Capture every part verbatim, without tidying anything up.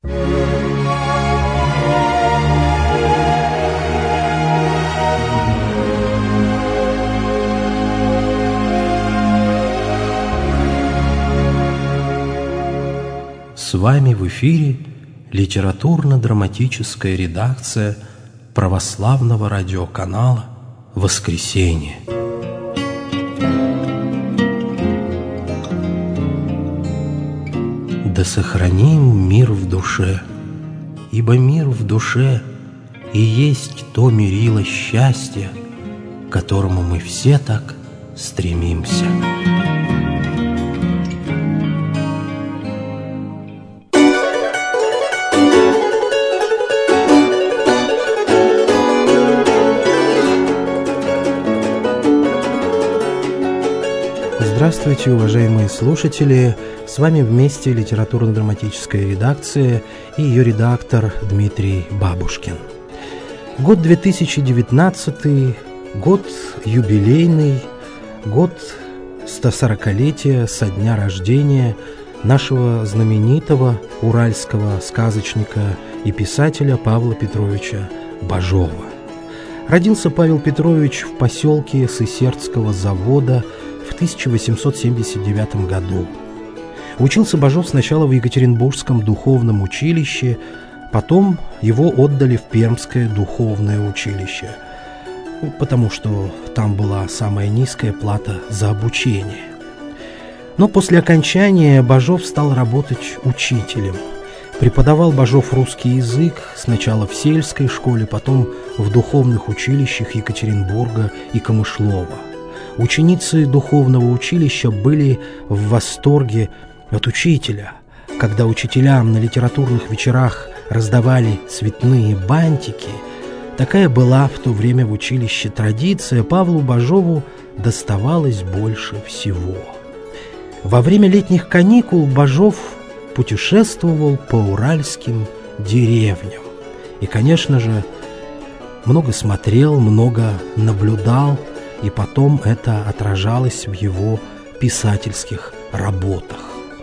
С вами в эфире литературно-драматическая редакция православного радиоканала «Воскресенье». Да сохраним мир в душе, ибо мир в душе и есть то мерило счастья, к которому мы все так стремимся. Здравствуйте, уважаемые слушатели! С вами вместе литературно-драматическая редакция и ее редактор Дмитрий Бабушкин. Год две тысячи девятнадцатый, год юбилейный, год стосорокалетия со дня рождения нашего знаменитого уральского сказочника и писателя Павла Петровича Бажова. Родился Павел Петрович в поселке Сысердского завода в тысяча восемьсот семьдесят девятом году. Учился Бажов сначала в Екатеринбургском духовном училище, потом его отдали в Пермское духовное училище, потому что там была самая низкая плата за обучение. Но после окончания Бажов стал работать учителем. Преподавал Бажов русский язык сначала в сельской школе, потом в духовных училищах Екатеринбурга и Камышлова. Ученицы духовного училища были в восторге от учителя. Когда учителям на литературных вечерах раздавали цветные бантики, такая была в то время в училище традиция, Павлу Бажову доставалось больше всего. Во время летних каникул Бажов путешествовал по уральским деревням. И, конечно же, много смотрел, много наблюдал, и потом это отражалось в его писательских работах.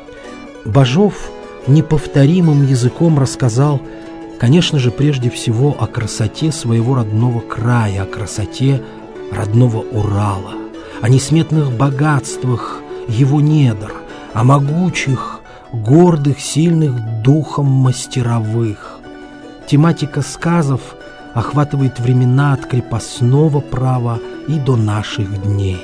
Бажов неповторимым языком рассказал, конечно же, прежде всего о красоте своего родного края, о красоте родного Урала, о несметных богатствах его недр, о могучих, гордых, сильных духом мастеровых. Тематика сказов охватывает времена от крепостного права и до наших дней.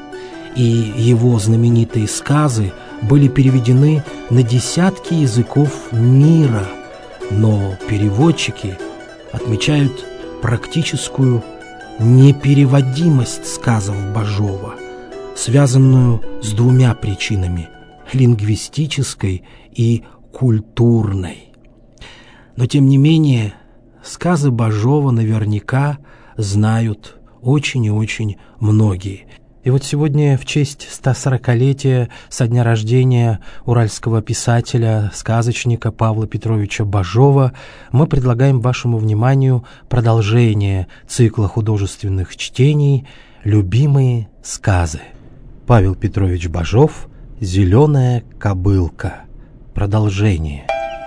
И его знаменитые сказы были переведены на десятки языков мира, но переводчики отмечают практическую непереводимость сказов Бажова, связанную с двумя причинами – лингвистической и культурной. Но, тем не менее, сказы Бажова наверняка знают очень и очень многие. И вот сегодня в честь стосорокалетия со дня рождения уральского писателя, сказочника Павла Петровича Бажова мы предлагаем вашему вниманию продолжение цикла художественных чтений «Любимые сказы». Павел Петрович Бажов «Зеленая кобылка». Продолжение.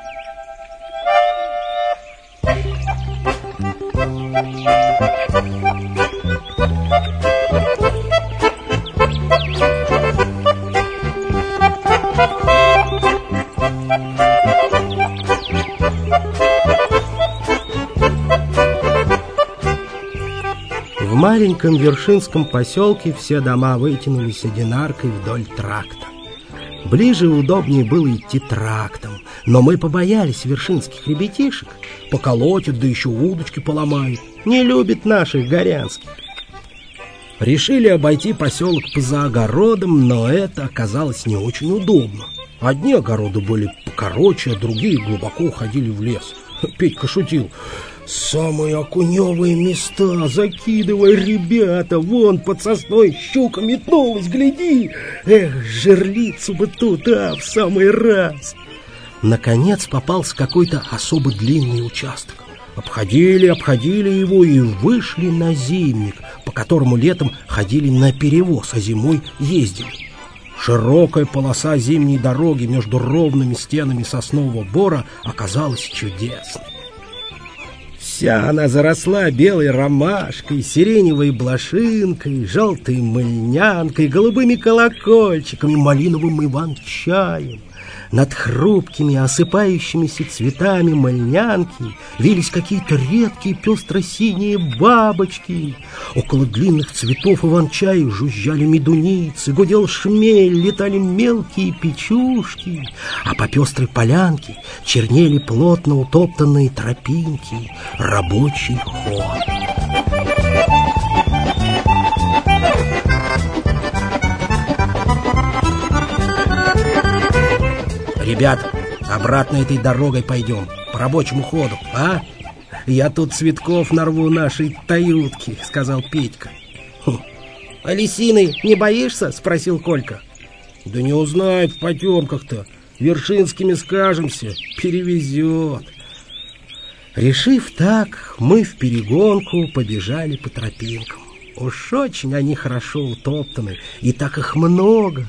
В маленьком Вершинском поселке все дома вытянулись одинаркой вдоль тракта. Ближе и удобнее было идти трактом, но мы побоялись вершинских ребятишек. Поколотят, да еще удочки поломают. Не любят наших горянских. Решили обойти поселок поза огородом, но это оказалось не очень удобно. Одни огороды были покороче, а другие глубоко уходили в лес. Петька шутил: «Самые окуневые места закидывай, ребята, вон под сосной щука метнулась, гляди! Эх, жерлицу бы тут, а, в самый раз!» Наконец попался какой-то особо длинный участок. Обходили, обходили его и вышли на зимник, по которому летом ходили на перевоз, а зимой ездили. Широкая полоса зимней дороги между ровными стенами соснового бора оказалась чудесной. Вся она заросла белой ромашкой, сиреневой блошинкой, желтой мыльнянкой, голубыми колокольчиками, малиновым иван-чаем. Над хрупкими, осыпающимися цветами мыльнянки вились какие-то редкие пестро-синие бабочки. Около длинных цветов иван-чая жужжали медуницы, гудел шмель, летали мелкие печушки, а по пестрой полянке чернели плотно утоптанные тропинки, рабочий ход. Ребят, обратно этой дорогой пойдем, по рабочему ходу, а? Я тут цветков нарву нашей таютки, сказал Петька. Хм. А лисины не боишься? Спросил Колька. Да не узнает в потемках-то, Вершинскими скажемся, перевезет. Решив так, мы вперегонку побежали по тропинкам. Уж очень они хорошо утоптаны, и так их много.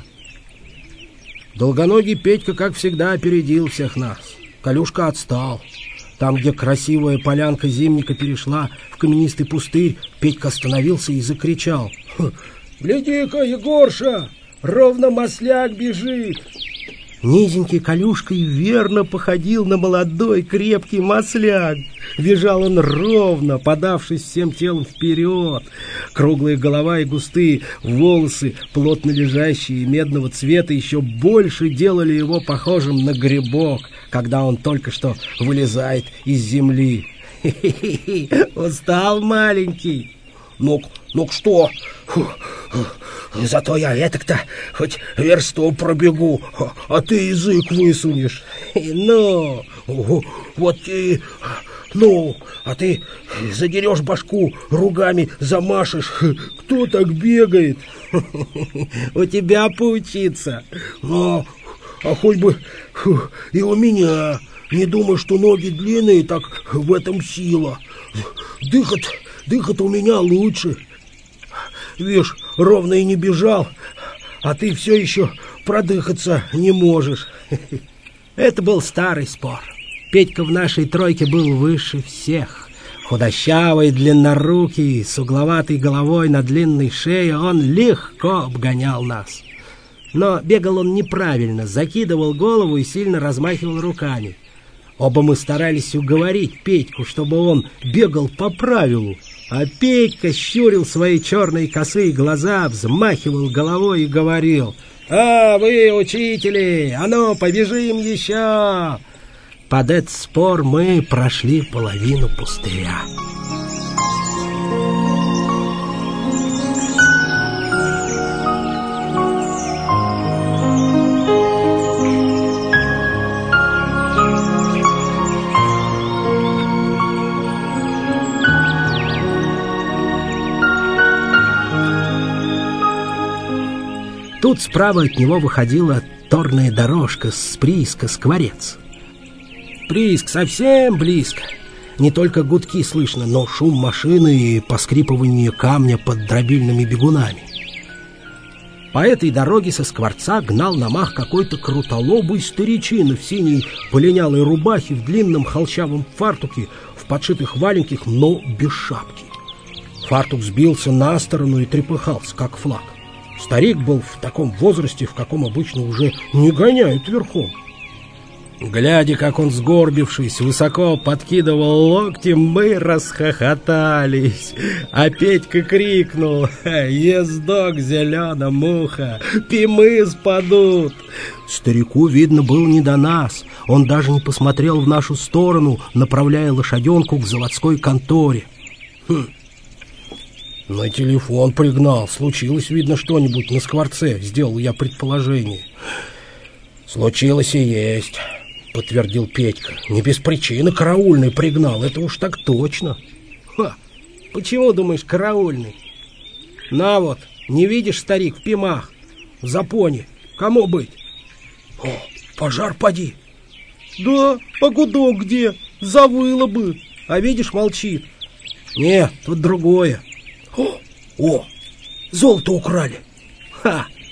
Долгоногий Петька, как всегда, опередил всех нас. Колюшка отстал. Там, где красивая полянка зимника перешла в каменистый пустырь, Петька остановился и закричал: «Гляди-ка, Егорша, ровно масляк бежит!» Низенький Колюшка и верно походил на молодой крепкий масляк. Бежал он ровно, подавшись всем телом вперед. Круглая голова и густые волосы, плотно лежащие медного цвета, еще больше делали его похожим на грибок, когда он только что вылезает из земли. Хе-хе-хе, устал маленький. Ну, ну что? Зато я этак-то хоть версту пробегу, а ты язык высунешь. Ну, вот и... Ну, а ты задерешь башку, ругами замашешь. Кто так бегает? У тебя поучиться. Ну, а хоть бы и у меня. Не думай, что ноги длинные, так в этом сила. Дыхать, дыхать у меня лучше. Видишь, ровно и не бежал, а ты все еще продыхаться не можешь. Это был старый спор. Петька в нашей тройке был выше всех. Худощавый, длиннорукий, с угловатой головой на длинной шее, он легко обгонял нас. Но бегал он неправильно, закидывал голову и сильно размахивал руками. Оба мы старались уговорить Петьку, чтобы он бегал по правилу. А Петька щурил свои черные косые глаза, взмахивал головой и говорил: «А вы, учители, а ну, побежим еще!» Под этот спор мы прошли половину пустыря. Тут справа от него выходила торная дорожка с прииска Скворец. Прииск совсем близко. Не только гудки слышно, но шум машины и поскрипывание камня под дробильными бегунами. По этой дороге со Скворца гнал на мах какой-то крутолобый старичина в синей полинялой рубахе, в длинном холщавом фартуке, в подшитых валенках, но без шапки. Фартук сбился на сторону и трепыхался, как флаг. Старик был в таком возрасте, в каком обычно уже не гоняют верхом. Глядя, как он, сгорбившись, высоко подкидывал локти, мы расхохотались. А Петька крикнул: «Ездок, зелена муха, пимы спадут!» Старику, видно, было не до нас. Он даже не посмотрел в нашу сторону, направляя лошаденку к заводской конторе. Хм. На телефон пригнал. Случилось, видно, что-нибудь на Скворце, сделал я предположение. Случилось и есть, подтвердил Петька. Не без причины караульный пригнал, это уж так точно. Ха, почему, думаешь, караульный? На вот, не видишь, старик, в пимах, в запоне, кому быть? О, пожар поди. Да, а гудок где? Завыло бы. А видишь, молчит. Не, тут другое. О, о, золото украли. Ха,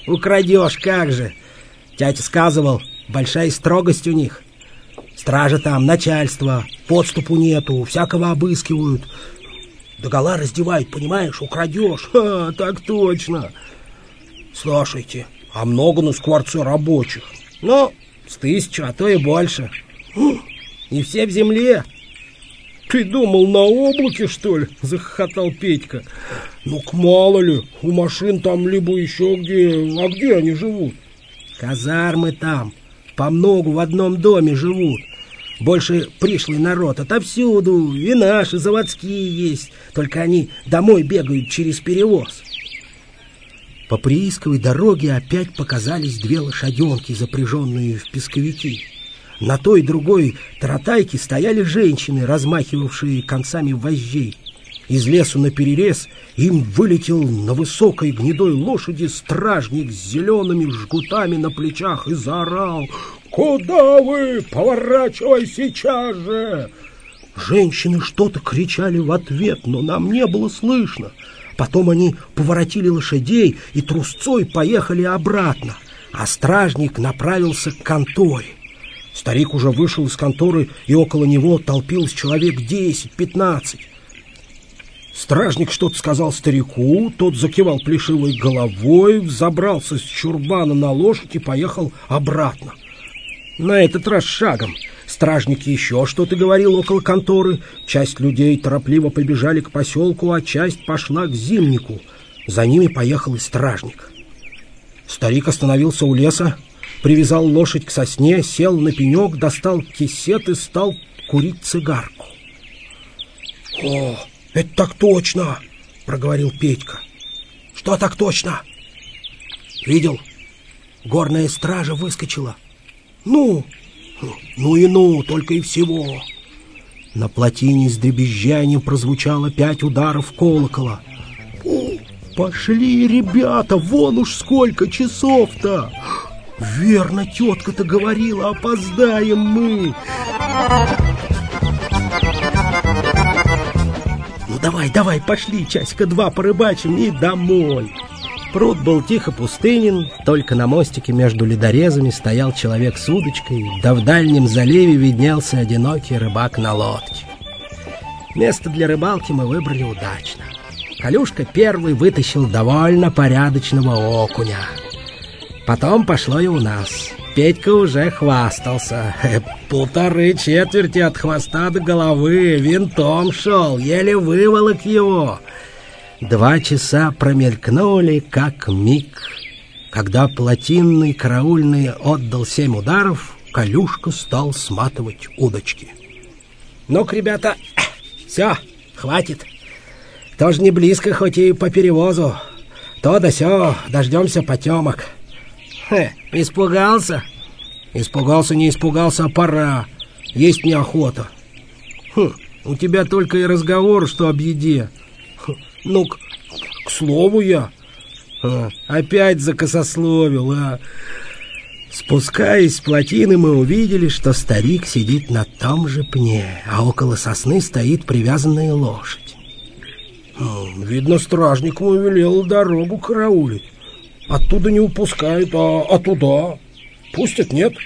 украдешь, как же. Тятя сказывал, большая строгость у них. Стража там, начальство, подступу нету, всякого обыскивают. Догола раздевают, понимаешь, украдешь. Ха, так точно. Слушайте, а много на скворце рабочих? Ну, с тысячу, а то и больше. И все в земле. Ты думал, на облаке, что ли? Захохотал Петька. Ну-ка, мало ли, у машин там либо еще где. А где они живут? Казармы там, по многу в одном доме живут. Больше пришлый народ отовсюду, и наши заводские есть. Только они домой бегают через перевоз. По приисковой дороге опять показались две лошаденки, запряженные в песковики. На той и другой таратайке стояли женщины, размахивавшие концами вожжей. Из лесу наперерез им вылетел на высокой гнедой лошади стражник с зелеными жгутами на плечах и заорал: «Куда вы? Поворачивай сейчас же!» Женщины что-то кричали в ответ, но нам не было слышно. Потом они поворотили лошадей и трусцой поехали обратно, а стражник направился к конторе. Старик уже вышел из конторы, и около него толпилось человек десять-пятнадцать. Стражник что-то сказал старику, тот закивал плешивой головой, взобрался с чурбана на лошадь и поехал обратно. На этот раз шагом. Стражник еще что-то говорил около конторы. Часть людей торопливо побежали к поселку, а часть пошла к зимнику. За ними поехал и стражник. Старик остановился у леса, привязал лошадь к сосне, сел на пенек, достал кисет и стал курить цигарку. — О, это так точно! — проговорил Петька. — Что так точно? — Видел? Горная стража выскочила. — Ну, ну и ну, только и всего. На плотине с дребезжанием прозвучало пять ударов колокола. О, пошли, ребята, вон уж сколько часов-то! Верно, тетка-то говорила, опоздаем мы. Ну давай, давай, пошли, часика два порыбачим и домой. Пруд был тихо пустынен, только на мостике между ледорезами стоял человек с удочкой, да в дальнем заливе виднелся одинокий рыбак на лодке. Место для рыбалки мы выбрали удачно. Колюшка первый вытащил довольно порядочного окуня. Потом пошло и у нас. Петька уже хвастался. Полторы четверти от хвоста до головы, винтом шел, еле выволок его. Два часа промелькнули, как миг. Когда плотинный караульный отдал семь ударов, Колюшка стал сматывать удочки. Ну-ка, ребята, все, хватит. Тоже не близко, хоть и по перевозу. То да сё, дождемся потемок. Хе, испугался? Испугался, не испугался, а пора. Есть неохота. Хм, у тебя только и разговор, что об еде. Ну, к, к слову я. А, опять закосословил, а. Спускаясь с плотины, мы увидели, что старик сидит на том же пне, а около сосны стоит привязанная лошадь. Видно, стражник ему велел дорогу караулить. Оттуда не упускают, а, а туда пустят, нет?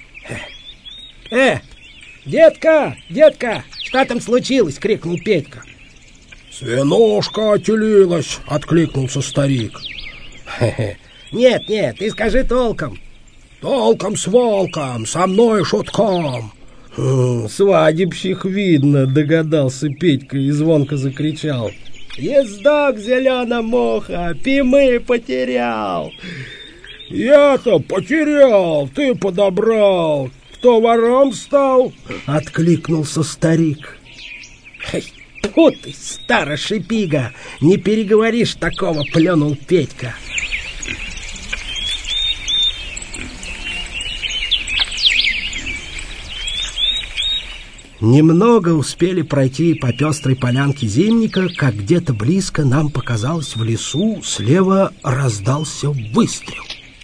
Э, детка, детка, что там случилось? — крикнул Петька. Свинушка отелилась, — откликнулся старик. Нет, нет, ты скажи толком. Толком с волком, со мной шутком. Свадебщик, видно, догадался Петька и звонко закричал. Ездок зелено-моха, пимы потерял. Я-то потерял, ты подобрал. Кто вором стал? Откликнулся старик. Тьфу ты, старая шипига, не переговоришь такого, плюнул Петька. Немного успели пройти по пестрой полянке зимника, как где-то близко нам показалось в лесу, слева раздался выстрел.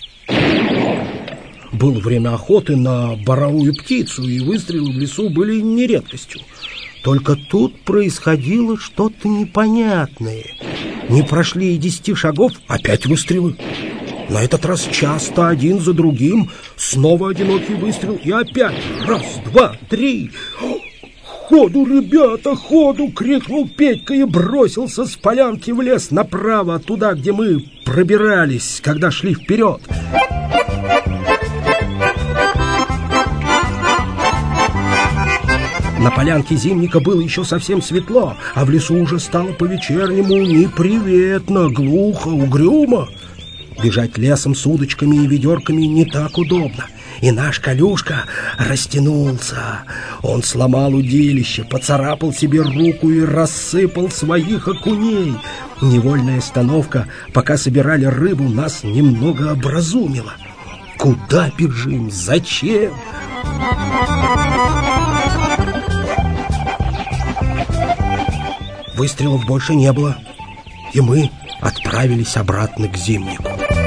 Было время охоты на боровую птицу, и выстрелы в лесу были не редкостью. Только тут происходило что-то непонятное. Не прошли и десяти шагов, опять выстрелы. На этот раз часто, один за другим, снова одинокий выстрел, и опять раз, два, три. «Ходу, ребята, ходу!» — крикнул Петька и бросился с полянки в лес направо, туда, где мы пробирались, когда шли вперед. На полянке Зимника было еще совсем светло, а в лесу уже стало по-вечернему неприветно, глухо, угрюмо. Бежать лесом с удочками и ведерками не так удобно. И наш Колюшка растянулся. Он сломал удилище, поцарапал себе руку и рассыпал своих окуней. Невольная остановка, пока собирали рыбу, нас немного образумила. Куда бежим? Зачем? Выстрелов больше не было, и мы отправились обратно к Зимнику.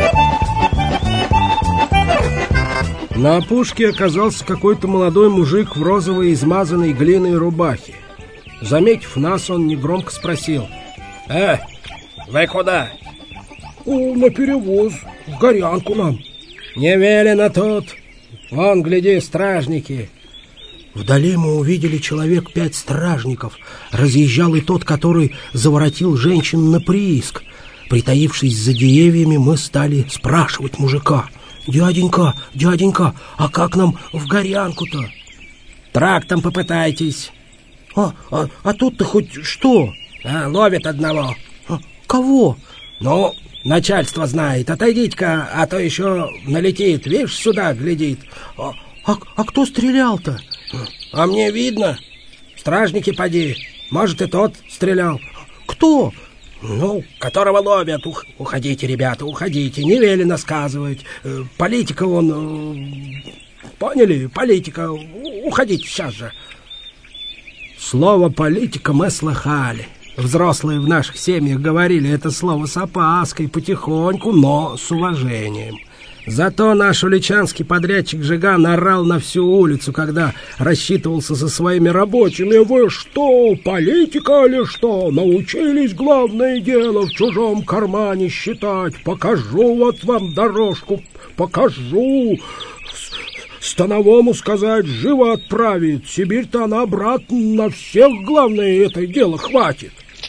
На опушке оказался какой-то молодой мужик в розовой измазанной глиной рубахе. Заметив нас, он негромко спросил: «Э, вы куда?» «О, на перевоз, в Горянку нам». «Не велено тут, вон, гляди, стражники». Вдали мы увидели человек пять стражников. Разъезжал и тот, который заворотил женщин на прииск. Притаившись за деревьями, мы стали спрашивать мужика: «Дяденька, дяденька, а как нам в Горянку-то?» «Трактом попытайтесь». «А, а, а тут-то хоть что?» а, «Ловит одного». А, «Кого?» «Ну, начальство знает. Отойдите-ка, а то еще налетит. Видишь, сюда глядит». «А, а, а кто стрелял-то?» «А мне видно. Стражники поди. Может, и тот стрелял». «Кто?» «Ну, которого ловят. Ух, уходите, ребята, уходите. Не велено сказывать. Политика он... Поняли? Политика. Уходите сейчас же». Слово «политика» мы слыхали. Взрослые в наших семьях говорили это слово с опаской, потихоньку, но с уважением. Зато наш уличанский подрядчик Жиган орал на всю улицу, когда рассчитывался со своими рабочими: «Вы что, политика или что? Научились главное дело в чужом кармане считать? Покажу вот вам дорожку, покажу. Становому сказать, живо отправит. Сибирь-то она, брат, на всех главное это дело хватит».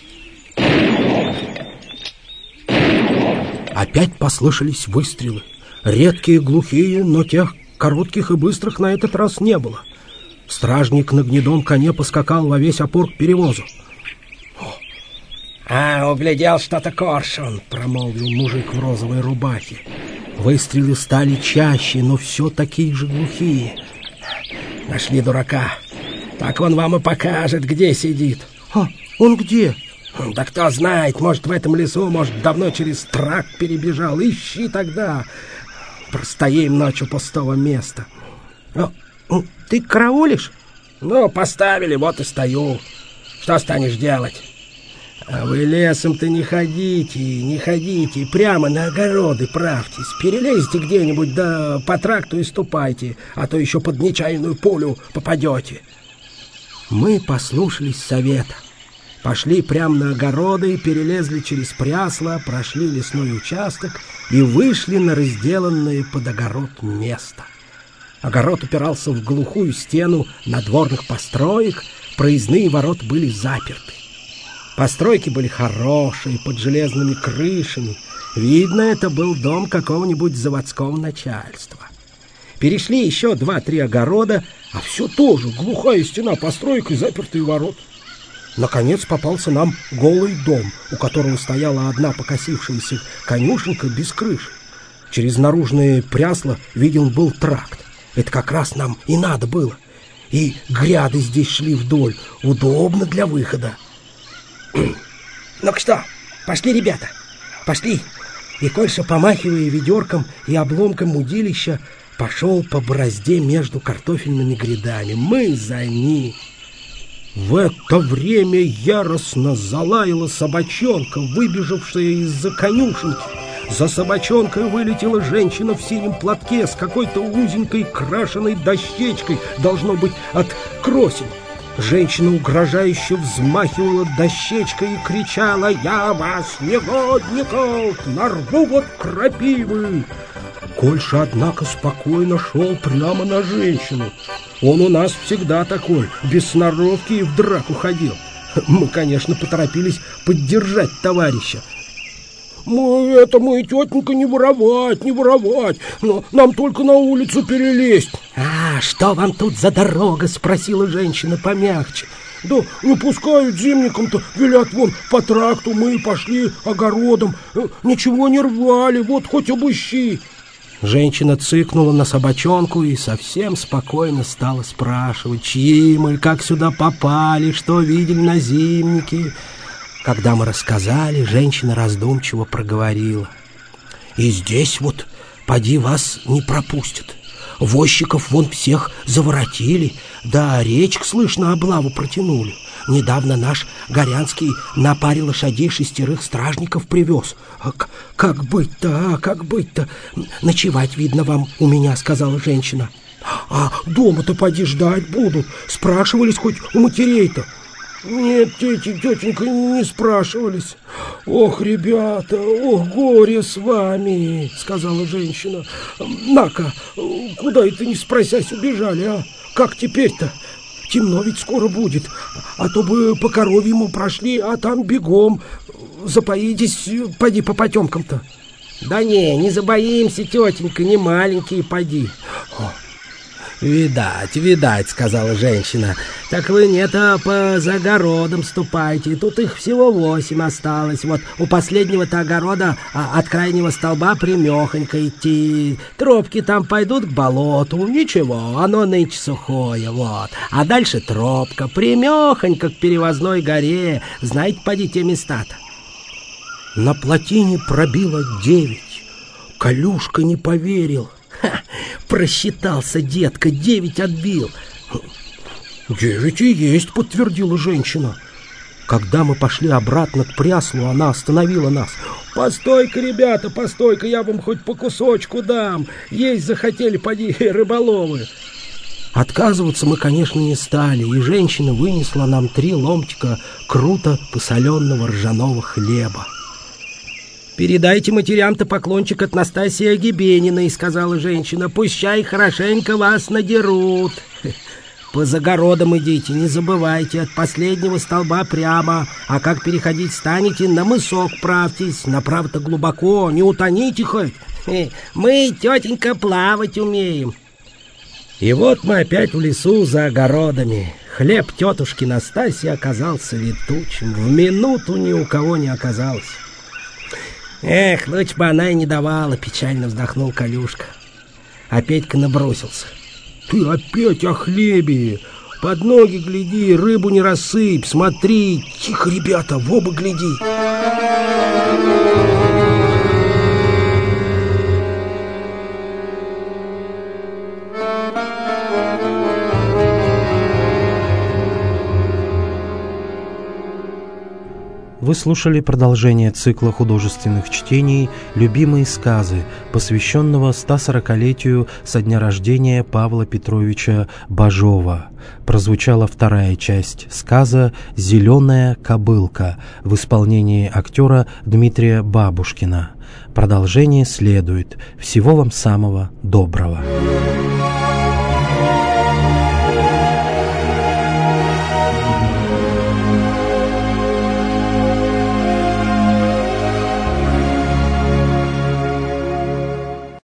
Опять послышались выстрелы. Редкие, глухие, но тех коротких и быстрых на этот раз не было. Стражник на гнедом коне поскакал во весь опор к перевозу. «А, углядел что-то коршун», — промолвил мужик в розовой рубахе. Выстрелы стали чаще, но все такие же глухие. «Нашли дурака. Так он вам и покажет, где сидит». «А, он где?» «Да кто знает, может, в этом лесу, может, давно через тракт перебежал. Ищи тогда. Простоим ночью пустого места». «О, ты караулишь?» «Ну, поставили, вот и стою. Что станешь делать?» «А вы лесом-то не ходите, не ходите, прямо на огороды правьтесь. Перелезьте где-нибудь, да по тракту и ступайте, а то еще под нечаянную пулю попадете». Мы послушались совета. Пошли прямо на огороды, перелезли через прясло, прошли лесной участок и вышли на разделанное под огород место. Огород упирался в глухую стену надворных построек, проездные ворота были заперты. Постройки были хорошие, под железными крышами. Видно, это был дом какого-нибудь заводского начальства. Перешли еще два-три огорода, а все тоже глухая стена построек и запертые ворота. Наконец попался нам голый дом, у которого стояла одна покосившаяся конюшенка без крыши. Через наружное прясло виден был тракт. Это как раз нам и надо было. И гряды здесь шли вдоль, удобно для выхода. «Ну-ка что, пошли, ребята, пошли!» И Кольша, помахивая ведерком и обломком удилища, пошел по борозде между картофельными грядами. Мы за ним. В это время яростно залаяла собачонка, выбежавшая из-за конюшенки. За собачонкой вылетела женщина в синем платке с какой-то узенькой крашеной дощечкой, должно быть, от кросин. Женщина угрожающе взмахивала дощечкой и кричала: «Я вас, негодников, нарву вот крапивы!» Кольша, однако, спокойно шел прямо на женщину. Он у нас всегда такой, без сноровки и в драку ходил. Мы, конечно, поторопились поддержать товарища. «Мы это, мы, тетенька, не воровать, не воровать, но нам только на улицу перелезть». «А что вам тут за дорога?» — спросила женщина помягче. «Да не пускают зимникам-то, велят вон по тракту, мы пошли огородом, ничего не рвали, вот хоть обыщи». Женщина цыкнула на собачонку и совсем спокойно стала спрашивать, чьи мы, как сюда попали, что видели на зимнике. Когда мы рассказали, женщина раздумчиво проговорила: «И здесь вот, поди, вас не пропустят. Возчиков вон всех заворотили, да речк, слышно, облаву протянули. Недавно наш Горянский на паре лошадей шестерых стражников привез. А как быть-то, а как быть-то? Ночевать, видно, вам у меня», — сказала женщина. «А дома-то поди ждать будут. Спрашивались хоть у матерей-то?» «Нет, тети, тетенька, не спрашивались. Ох, ребята, ох, горе с вами», — сказала женщина. «На-ка, куда это не спросясь убежали, а? Как теперь-то? Темно ведь скоро будет, а то бы по коровьему прошли, а там бегом. Запоитесь, поди по потемкам-то». «Да не, не забоимся, тетенька, не маленькие, поди». «Видать, видать», — сказала женщина. «Так вы не-то по загородам ступайте, тут их всего восемь осталось. Вот у последнего-то огорода а, от крайнего столба прямехонько идти. Тропки там пойдут к болоту, ничего, оно нынче сухое, вот. А дальше тропка, прямехонько к перевозной горе. Знаете, поди те места-то». На плотине пробило девять. Колюшка не поверил. «Ха! Просчитался, детка, девять отбил». «Девять и есть», — подтвердила женщина. Когда мы пошли обратно к пряслу, она остановила нас. «Постой-ка, ребята, постой-ка, я вам хоть по кусочку дам. Есть захотели, поди, рыболовы». Отказываться мы, конечно, не стали, и женщина вынесла нам три ломтика круто посоленного ржаного хлеба. «Передайте матерям-то поклончик от Настасии Агибениной», — сказала женщина. «Пущай хорошенько вас надерут. По загородам идите, не забывайте, от последнего столба прямо, а как переходить станете, на мысок правьтесь, направо-то глубоко, не утоните хоть. Мы, тетенька, плавать умеем». И вот мы опять в лесу за огородами. Хлеб тетушки Настасьи оказался летучим, в минуту ни у кого не оказалось. «Эх, лучше бы она и не давала», — печально вздохнул Колюшка. А Петька набросился: «Ты опять о хлебе! Под ноги гляди, рыбу не рассыпь, смотри! Тихо, ребята, в оба гляди!» Вы слушали продолжение цикла художественных чтений «Любимые сказы», посвященного стосорокалетию со дня рождения Павла Петровича Бажова. Прозвучала вторая часть сказа «Зеленая кобылка» в исполнении актера Дмитрия Бабушкина. Продолжение следует. Всего вам самого доброго.